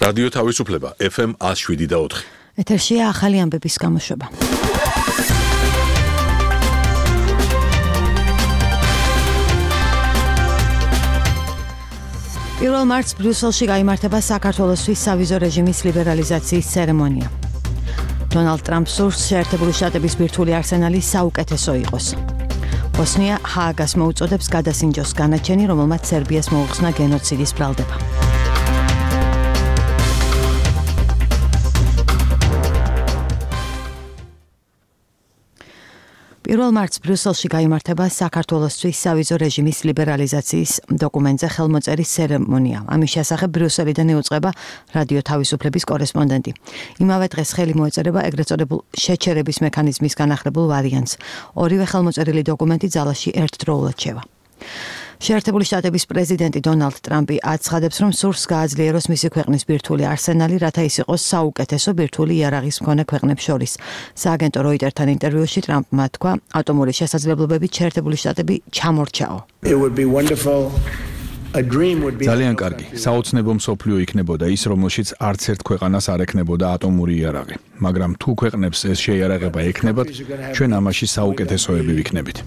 რადიო თავისუფლება FM 107.4. ეთერშია ახალი ამბების გამოშვება. პირველ მარტს ბრიუსელში გაიმართება საქართველოსთვის სავიზო რეჟიმის ლიბერალიზაციის ცერემონია. დონალდ ტრამპს სურს შეერთებული შტატების ბირთვული არსენალი საუკეთესო იყოს. ბოსნია ჰააგას მოუწოდებს გადასინჯოს განაჩენი, რომელმაც სერბიას მოუხსნა გენოციდის ბრალდება. პირველ მარტს ბრიუსელში გაიმართება საქართველოსთვის სავიზო რეჟიმის ლიბერალიზაციის დოკუმენტზე ხელმოწერის ცერემონია. ამის შესახებ ბრიუსელიდან ეუწყება რადიო თავისუფლების კორესპონდენტი. იმავე დღეს ხელი მოეწერება ეგრეთ წოდებულ შეჩერების მექანიზმის განახლებულ ვარიანტს. ორივე ხელმოწერილი დოკუმენტი ძალაში ერთდროულად შევა. შეერთებული შტატების პრეზიდენტი დონალდ ტრამპი აცხადებს, რომ სურს გააძლიეროს მისი ქვეყნის ბირთვული არსენალი, რათა ის იყოს საუკეთესო ბირთვული იარაღის მქონე ქვეყნებს შორის. სააგენტო როიტერთან ინტერვიუში ტრამპმა თქვა, ატომური შესაძლებლობებით შეერთებული შტატები ჩამორჩაო. ძალიან კარგი. საოცნებო მსოფლიო იქნებოდა ის, რომელშიც არც ერთ ქვეყანას არ ექნებოდა ატომური იარაღი. მაგრამ თუ ქვეყნებს ეს შეიარაღება ექნებათ, ჩვენ ამაში საუკეთესოები ვიქნებით.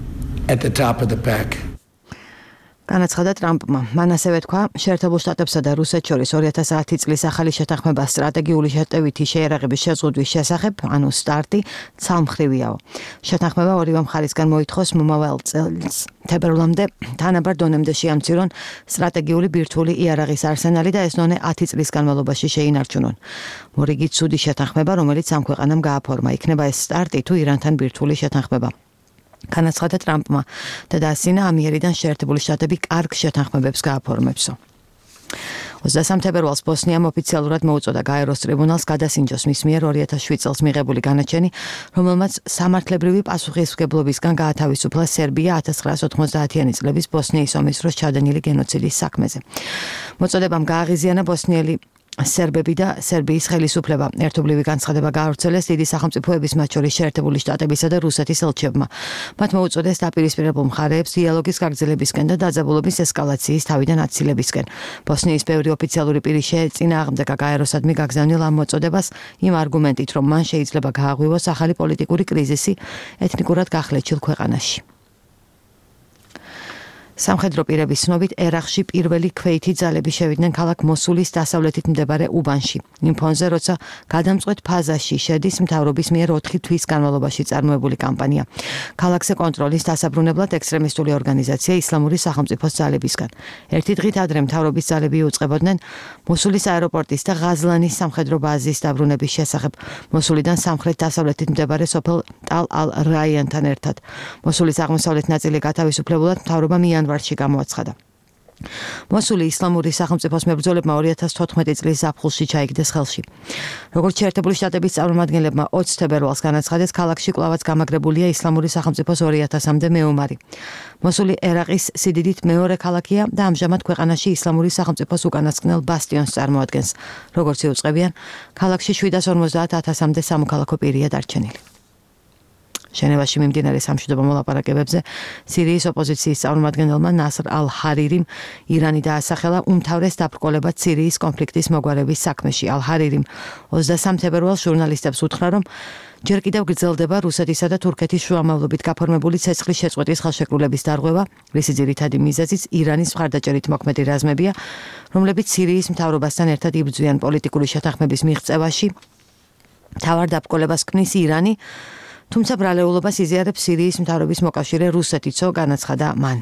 განაცხადა ტრამპმა. მან ასევე თქვა, შეერთებულ შტატებსა და რუსეთს შორის 2010 წლის ახალი შეთანხმება სტრატეგიული შეტევითი შეიარაღების შეზღუდვის შესახებ, ანუ სტარტი, ცალმხრივიაო. შეთანხმება ორივე მხარისგან მოითხოვს მომავალ წელს თებერვლამდე თანაბარ დონემდე შეამცირონ სტრატეგიული ბირთვული იარაღის არსენალი და ეს დონე 10 წლის განმავლობაში შეინარჩუნონ. მორიგით ცუდი შეთანხმება, რომელიც ამ ქვეყანამ გააფორმა, იქნება ეს სტარტი თუ ირანთან ბირთვული შეთანხმება. განაცხადა ტრამპმა და დაასინა ამიერიდან შეერთებული შტატები კარგ შეთანხმებებს გააფორმებსო. 23 თებერვალს ბოსნიამ ოფიციალურად მოუწოდა გაეროს ტრიბუნალს გადასინჯოს მის მიერ 2007 წელს მიღებული განაჩენი, რომელმაც სამართლებრივი პასუხისმგებლობისგან გაათავისუფლა სერბია 1990-იანი წლების ბოსნიის ომის დროს ჩადენილი გენოციდის საქმეზე. მოწოდებამ გააღიზიანა ბოსნიელი სერბები და სერბიის ხელისუფლება. ერთობლივი განცხადება გაავრცელეს დიდი სახელმწიფოების, მათ შორის შეერთებული შტატებისა და რუსეთის ელჩებმა. მათ მოუწოდეს დაპირისპირებულ მხარეებს დიალოგის გაგრძელებისკენ და დაძაბულობის ესკალაციის თავიდან აცილებისკენ. ბოსნიის ბევრი ოფიციალური პირი შეეწინააღმდეგა გაეროსადმი გაგზავნილ ამ მოწოდებას იმ არგუმენტით, რომ მან შეიძლება გააღვივოს ახალი პოლიტიკური კრიზისი ეთნიკურად გახლეჩილ ქვეყანაში. სამხედრო პირების ცნობით ერაყში პირველი ქვეითი ძალები შევიდნენ ქალაქ მოსულის დასავლეთით მდებარე უბანში. იმ ფონზე, როცა გადამწყვეტ ფაზაში შედის მთავრობის მიერ 4 თვის განმავლობაში წარმოებული კამპანია. ქალაქზე კონტროლის დასაბრუნებლად ექსტრემისტული ორგანიზაცია ისლამური სახელმწიფოს ძალებისგან. ერთი დღით ადრე მთავრობის ძალები იუწყებოდნენ მოსულის აეროპორტის და ღაზლანის სამხედრო ბაზის დაბრუნების შესახებ. მოსულიდან სამხრეთ-დასავლეთით მდებარე სოფელ ტალ-ალ-რაიანთან ერთად. მოსულის აღმოსავლეთ ნაწილი გათავისუფლებულად მთავრობამ იანვარში გამოაცხადა. მოსული ისლამური სახელმწიფოს მებრძოლებმა 2014 წლის ზაფხულში ჩაიგდეს ხელში. როგორც შეერთებული შტატების წარმომადგენლებმა 20 თებერვალს განაცხადეს, ქალაქში კვლავაც გამაგრებულია ისლამური სახელმწიფოს 2000-მდე მეომარი. მოსული ერაყის სიდიდით მეორე ქალაქია და ამჟამად ქვეყანაში ისლამური სახელმწიფოს უკანასკნელ ბასტიონს წარმოადგენს. როგორც იუწყებიან, ქალაქში 750,000-მდე სამოქალაქო პირია დარჩენილი. ჟენევაში მიმდინარე სამშვიდობო მოლაპარაკებებზე სირიის ოპოზიციის წარმომადგენელმა ნასრ ალ-ჰარირიმ ირანი დაასახელა უმთავრეს დაბრკოლებად სირიის კონფლიქტის მოგვარების საქმეში. ალ-ჰარირიმ 23 თებერვალს ჟურნალისტებს უთხრა, რომ ჯერ კიდევ გრძელდება რუსეთისა და თურქეთის შუამავლობით გაფორმებული ცეცხლის შეწყვეტის ხელშეკრულების დარღვევა, რისი ძირითადი მიზეზიც ირანის მხარდაჭერით მოქმედი რაზმებია, რომლებიც სირიის მთავრობასთან ერთად იბრძვიან პოლიტიკური შეთანხმების მიღწევაში. მთავარ დაბრკოლებას ქმნის ირანი, თუმცა ბრალეულობას იზიარებს სირიის მთავრობის მოკავშირე რუსეთიცო, განაცხადა მან.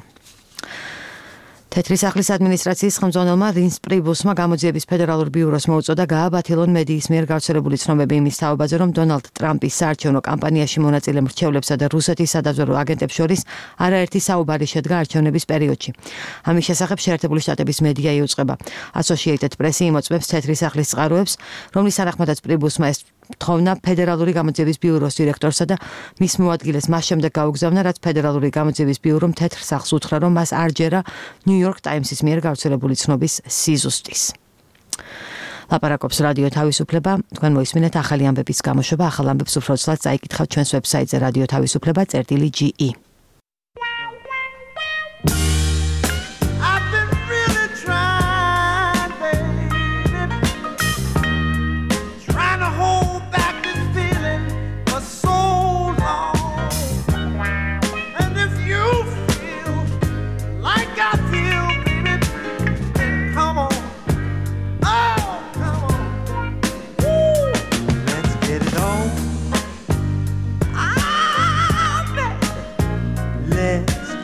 თეთრი სახლის ადმინისტრაციის ხელმძღვანელმა რინს პრიბუსმა გამოძიების ფედერალურ ბიუროს მოუწოდა გააბათილონ მედიის მიერ გავრცელებული ცნობები იმის თაობაზე, რომ დონალდ ტრამპის საარჩევნო კამპანიაში მონაწილე მრჩევლებსა და რუსეთის სადაზვერვო აგენტებს შორის არაერთი საუბარი შედგა არჩევნების პერიოდში. ამის შესახებ შეერთებული შტატების მედია იუწყება. Associated Press იმოწმებს თეთრი სახლის წყაროებს, რომლის თანახმადაც პრიბუსმა ეს თხოვნა ფედერალური გამოძიების ბიუროს დირექტორსა და მის მოადგილეს მას შემდეგ გაუგზავნა, რაც ფედერალური გამოძიების ბიურომ თეთრ სახლს უთხრა, რომ მას არ ჯერა New York Times-ის მიერ გავრცელებული ცნობის სიზუსტის. ლაპარაკობს რადიო თავისუფლება, თქვენ მოისმინეთ ახალი ამბების გამოშვება, ახალ ამბებს უფრო ცუდად წაიკითხავთ ჩვენს ვებსაიტზე რადიო თავისუფლება.ge.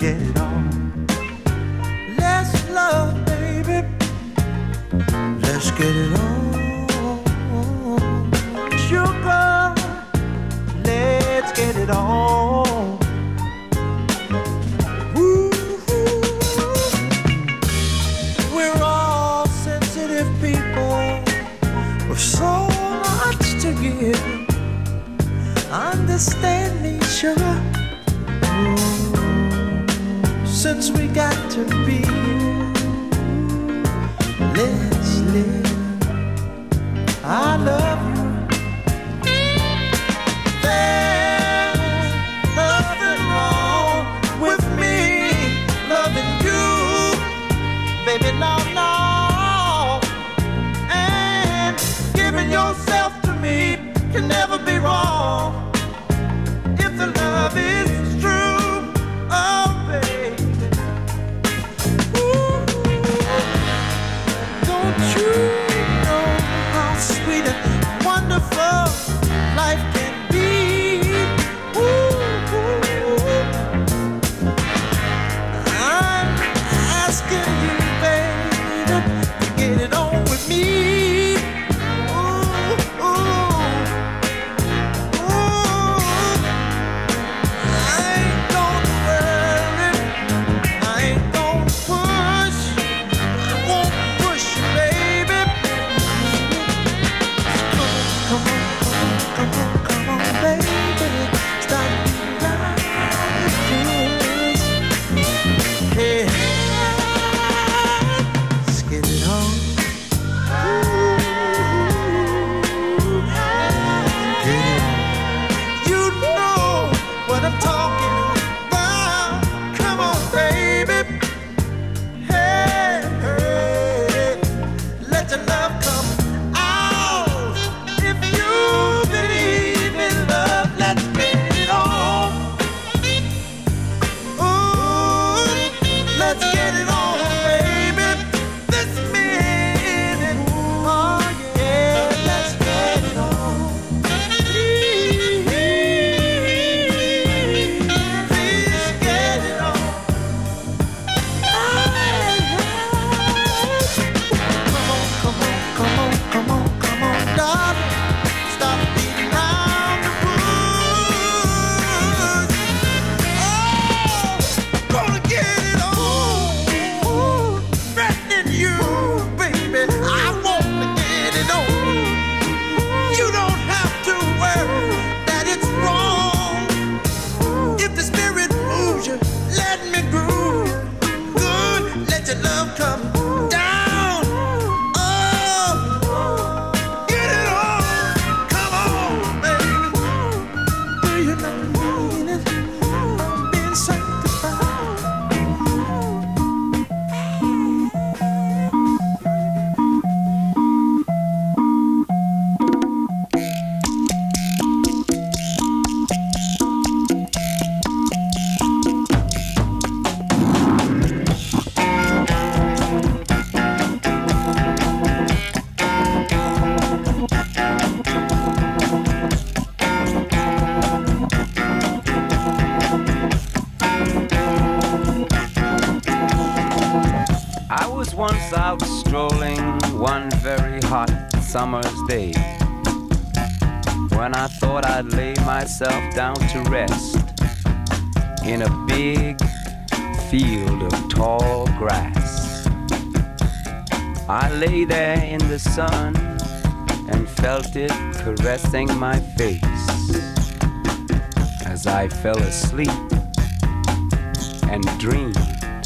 get it on. Let's love, baby. Let's get it on. Sugar, let's get it on. Ooh, we're all sensitive people with so much to give. Understand me, sugar. Since we got to be, let's live. I love you. There's nothing wrong with me loving you, baby, no, no. And giving yourself to me can never be wrong if the love is true. Oh, baby. Ooh. Don't you know how sweet and wonderful life can be? Ooh. I'm asking you, baby, to get it on with me. Once out strolling one very hot summer's day, when I thought I'd lay myself down to rest in a big field of tall grass. I lay there in the sun and felt it caressing my face as I fell asleep and dreamed.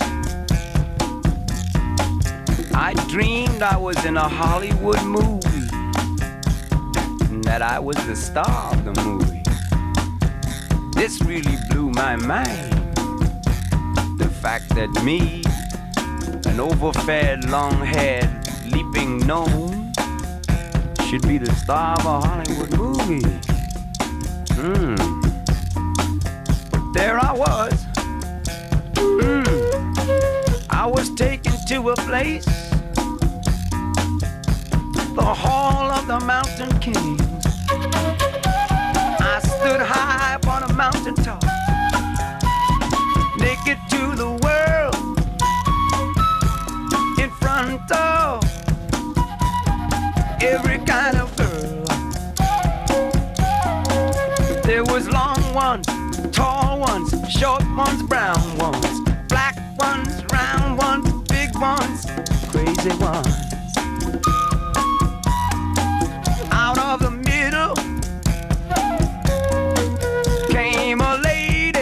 I dreamed I was in a Hollywood movie, and that I was the star of the movie. This really blew my mind. The fact that me, an overfed, long-haired, leaping gnome, should be the star of a Hollywood movie. But there I was. I was taken to a place, the Hall of the Mountain King. I stood high upon a mountain top, naked to short ones, brown ones, black ones, round ones, big ones, crazy ones. Out of the middle came a lady.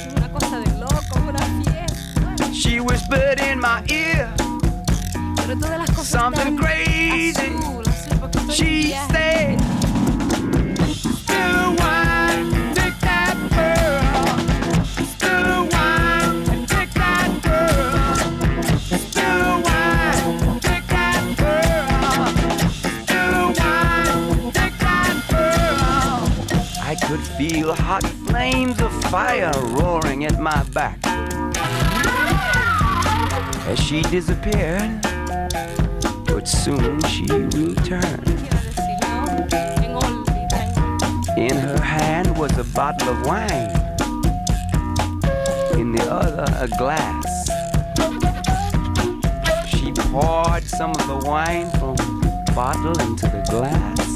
She whispered in my ear something crazy. She said, "Still wine, take that girl. Still wine, take that girl. Still wine, take that girl. Still wine, take that girl." I could feel hot flames of fire roaring at my back. As she disappeared, but soon she returned. In her hand was a bottle of wine, in the other a glass. She poured some of the wine from the bottle into the glass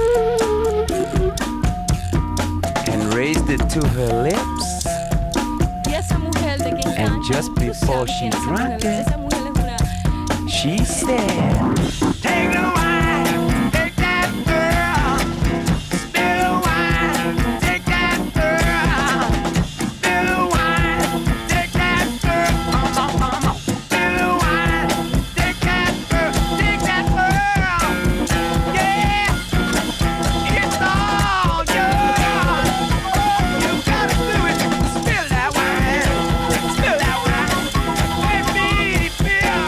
and raised it to her lips. And just before she drank it, she said, "Take the wine, take that girl. Spill the wine, take that girl. Spill the wine, take that girl. Spill the wine, take that girl, take that girl. Yeah, it's all yours. You gotta do it. Spill that wine, spill that wine. Let me feel.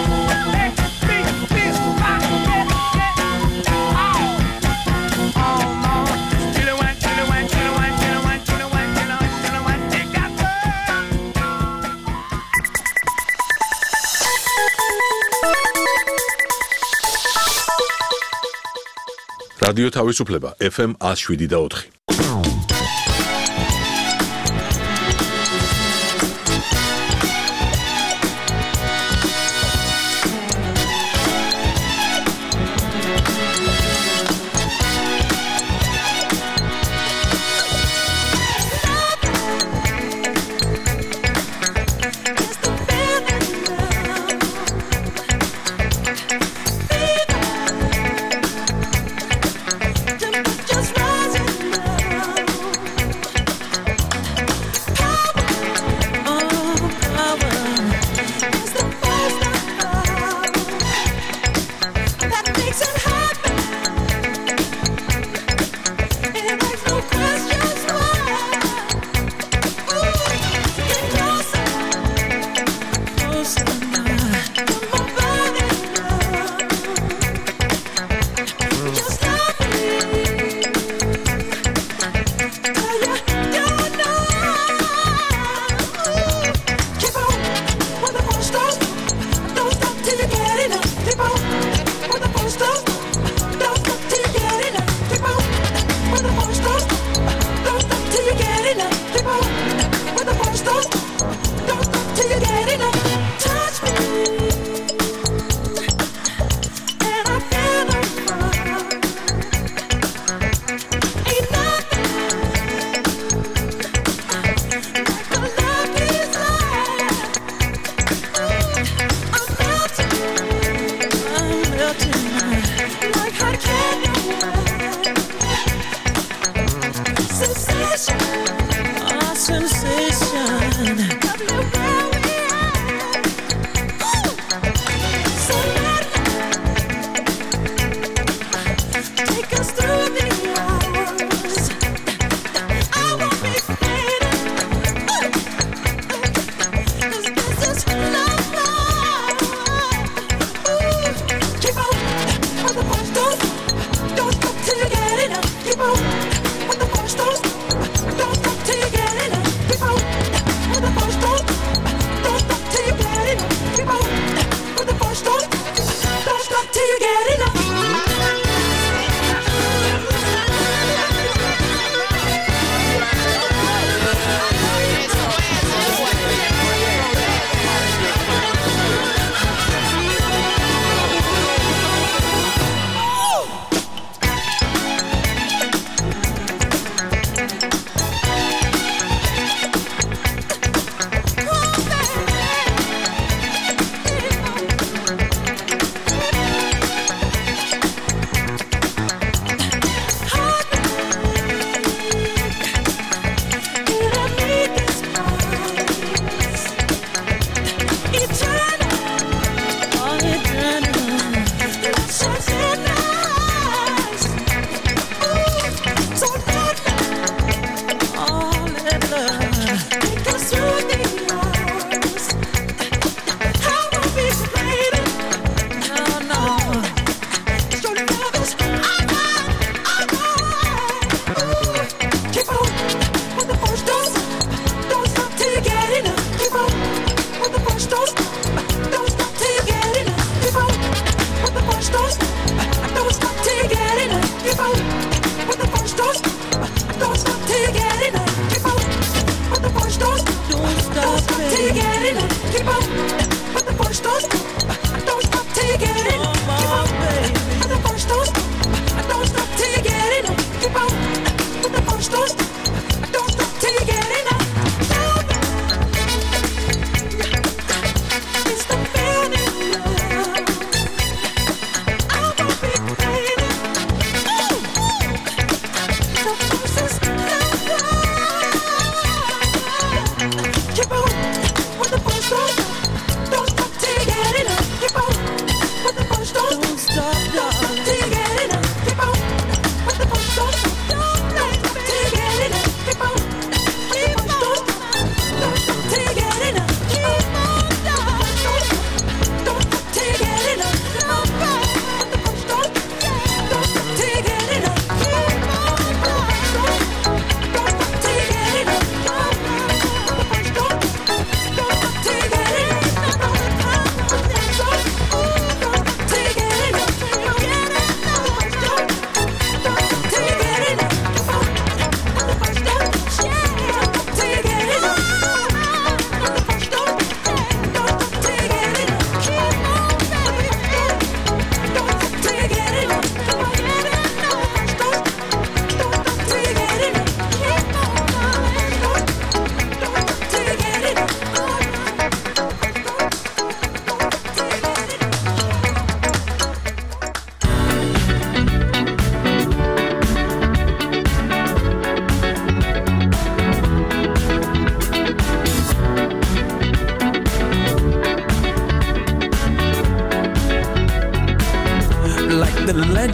რადიო თავისუფლება FM 107.4. Just rising up.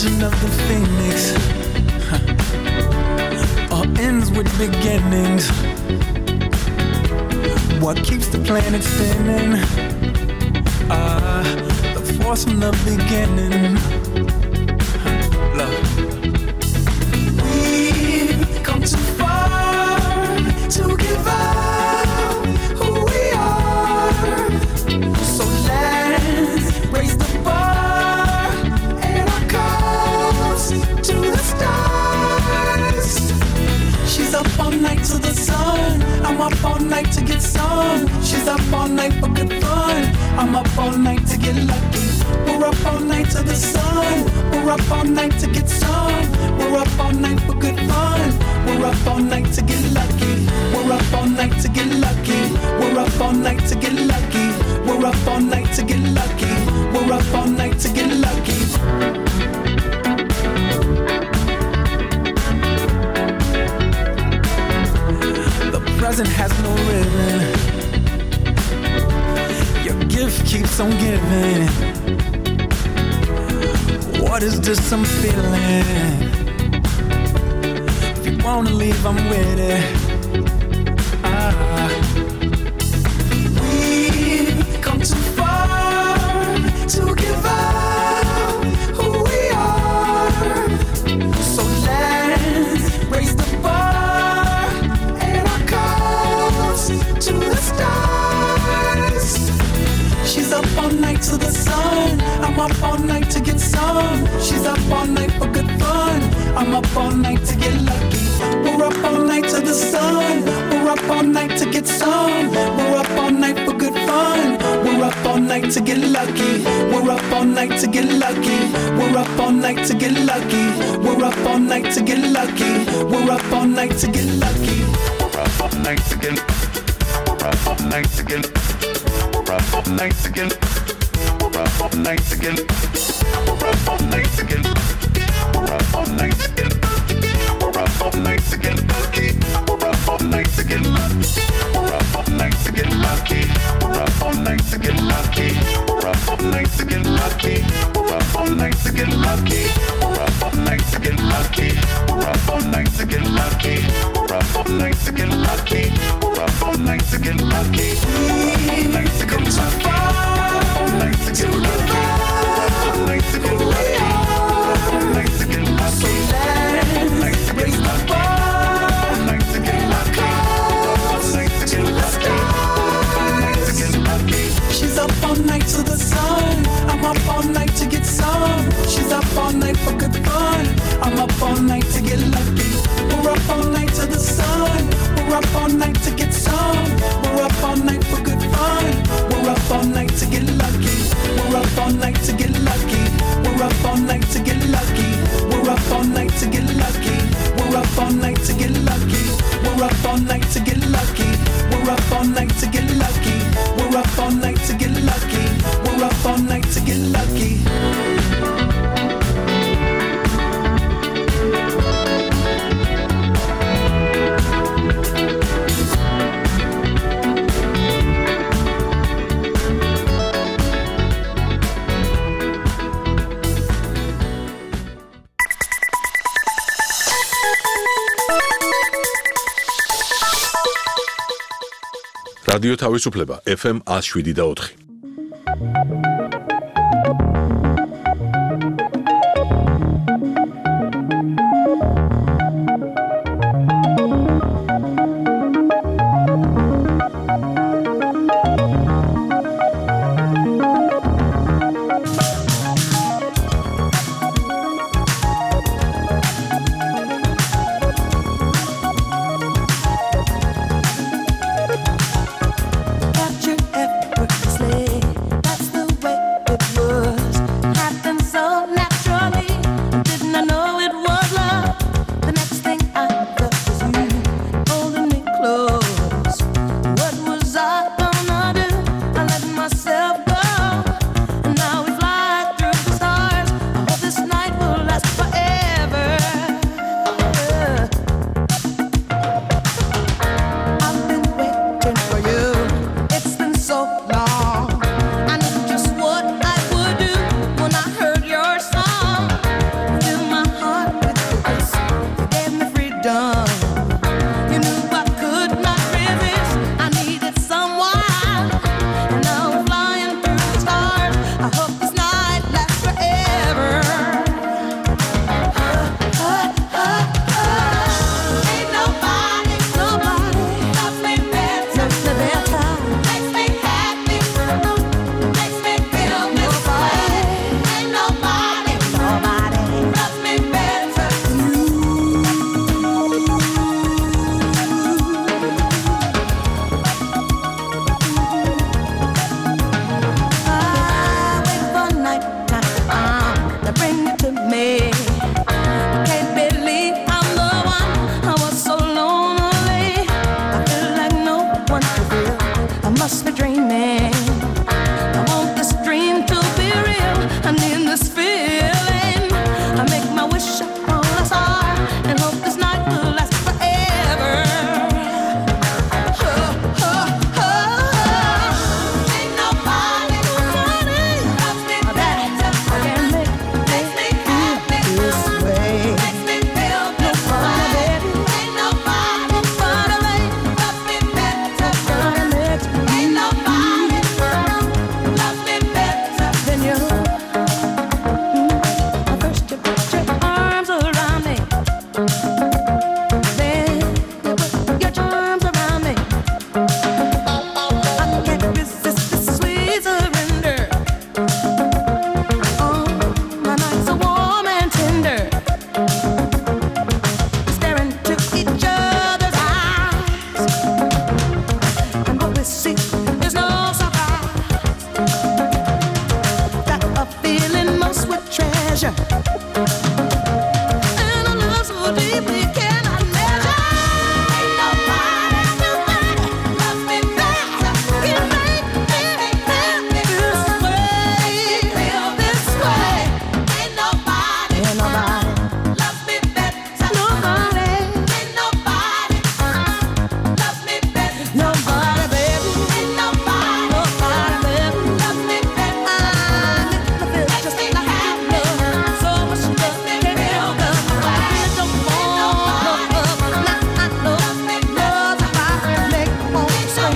origin of the phoenix all ends with beginnings. What keeps the planet spinning? The force from the beginning. Love. We've come too far to give up who we are. So let's raise the bar and our cups to the stars. She's up all night to the sun. I'm up all night to get some. She's up all night for good fun. I'm up all night to get lucky. We're up all night to the sun. We're up all night to get some. We're up all night for good fun. We're up all night to get lucky. We're up all night to get lucky. We're up all night to get lucky. We're up all night to get lucky. We're up all night to get lucky. The present has no ribbon. Your gift keeps on giving. What is this I'm feeling? If you wanna leave, I'm with it. We've come too far to give up who we are. So let's raise the bar and our cups to the stars. She's up all night to the sun. I'm up all night to get some. She's up all night for good fun. I'm up all night to get lucky. We're up all night to the sun. We're up all night to get some. We're up all night for good fun. We're up all night to get lucky. We're up all night to get lucky. We're up all night to get lucky. We're up all night to get lucky. We're up all night to get lucky. We're up all night to get. We're up all night to get. We're up all night to get. We're up all night to get. We're up all night to get. We're up all night to get. We're up all night to get lucky. We're up all night to get lucky. We're up all night to get lucky. We're up all night to get lucky. We're up all night to get lucky. We're up all night to get lucky. We're up all night to get lucky. We're up all night to get lucky. We're up all night to get lucky. We're up all night to get lucky. All night to get lucky. All night to get lucky. All night to get lucky. All night to get lucky. All night to get lucky. All night to get lucky. All night to get lucky. All night to get lucky. She's up all night to the sun. I'm up all night to get some. She's up all night for good fun. I'm up all night to get lucky. We're up all night to the sun. We're up all night to get some. We're up all night for good fun. We're up all night to get lucky. We're up all night to get lucky. We're up all night to get lucky. We're up all night to get lucky. We're up all night to get lucky. We're up all night to get lucky. We're up all night to get lucky. We're up all night to get lucky. We're up all night to get lucky. რადიო თავისუფლება FM 107.4. That's the way keeps me dreaming. I want this dream to be real. I need this feeling. I make my wish upon a star and hope this night will last forever. Ain't nobody loves me better. I can makes me happy this way. Makes me feel this way. Ain't nobody loves me better. Ain't nobody loves me better than you. First you put your arms around me, then you put your charms around me. I can't resist this sweet surrender. Oh, my nights are warm and tender. Staring into each other's eyes, and what we see is no surprise. Got a feeling most would treasure, and a love so deep we cannot measure. Ain't nobody loves me better. You make me happy this way. Feel this way. Ain't nobody loves me better. Nobody. Ain't nobody loves me better. Nobody, baby. Ain't nobody loves me better. I feel just like I have love. So much love can't feel good. I don't want love. Now I know love if I make my own swing.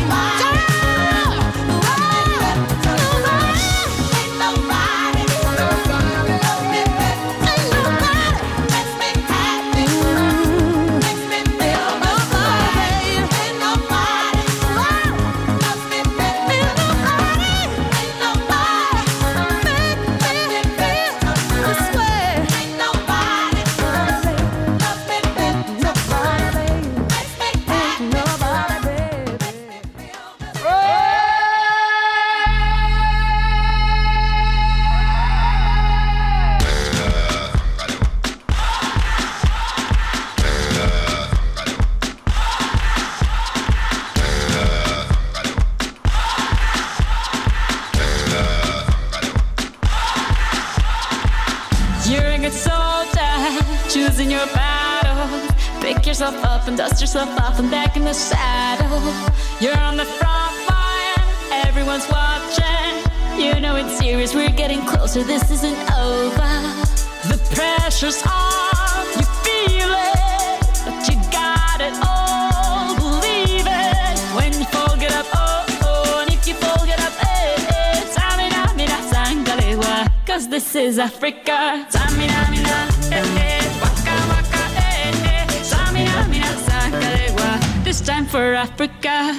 You're a good soldier, choosing your battle. Pick yourself up and dust yourself off and back in the saddle. You're on the front line, everyone's watching. You know it's serious, we're getting closer, this isn't over. The pressure's on, you feel it, but you got it all, believe it. When you fall, get up, oh, oh, and if you fall, get up, eh, eh. Tamina, mina, sangalewa, 'cause this is Africa. Tamina, mina, eh, eh, waka, waka, eh, eh. Tamina, mina, sangalewa, this time for Africa.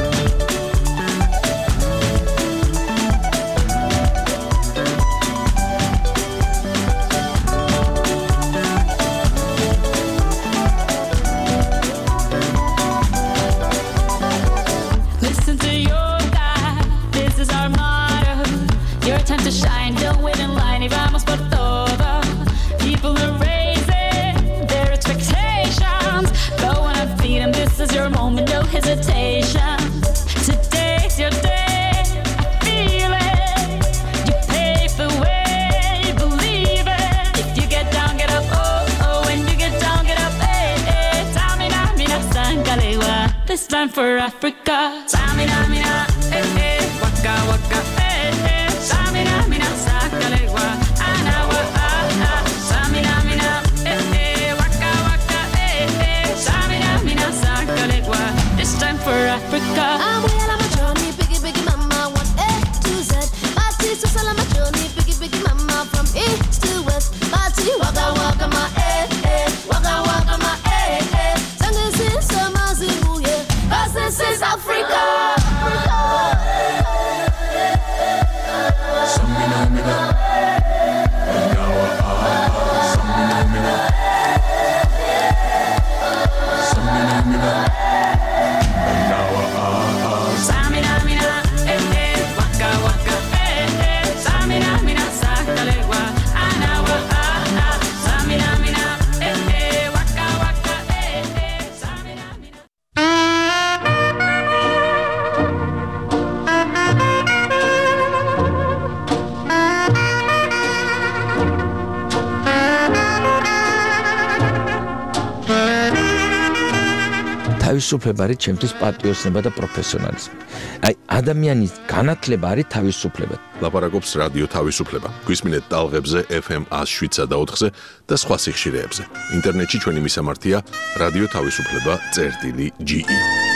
Listen to your God, this is our motto. Your time to shine, don't wait in line, y vamos por todo. People are raising their expectations. Go on and feed them, this is your moment, no hesitation. Today's your day, I feel it. You pave the way, believe it. If you get down, get up, oh, oh. When you get down, get up, eh, eh. Tamina, mina, sangalewa, this time for Africa. Tamina, mina, eh, eh. Waka, waka, eh, eh. Tamina, mina, sangalewa, anawa, ah, ah. Tamina, mina, eh, eh. Waka, waka, eh, eh. Tamina, mina, sangalewa, this time for Africa. I'm well on my journey, biggie, biggie, mama, 1 A to Z. My sister's all on my journey, biggie, biggie, mama, from east to west. My tea, waka, waka, my eh, waka, waka, my eh. Sing this is Amazimu, yeah, 'cause this is Africa. თავისუფლება არის ჩემთვის პატრიოტიზმი და პროფესიონალიზმი. აი, ადამიანის განათლება არის თავისუფლება. ლაპარაკობს რადიო თავისუფლება. გვისმინეთ ტალღებზე FM 107-სა და 4-ზე და სხვა სიხშირეებზე. ინტერნეტში ჩვენი მისამართია რადიო თავისუფლება.ge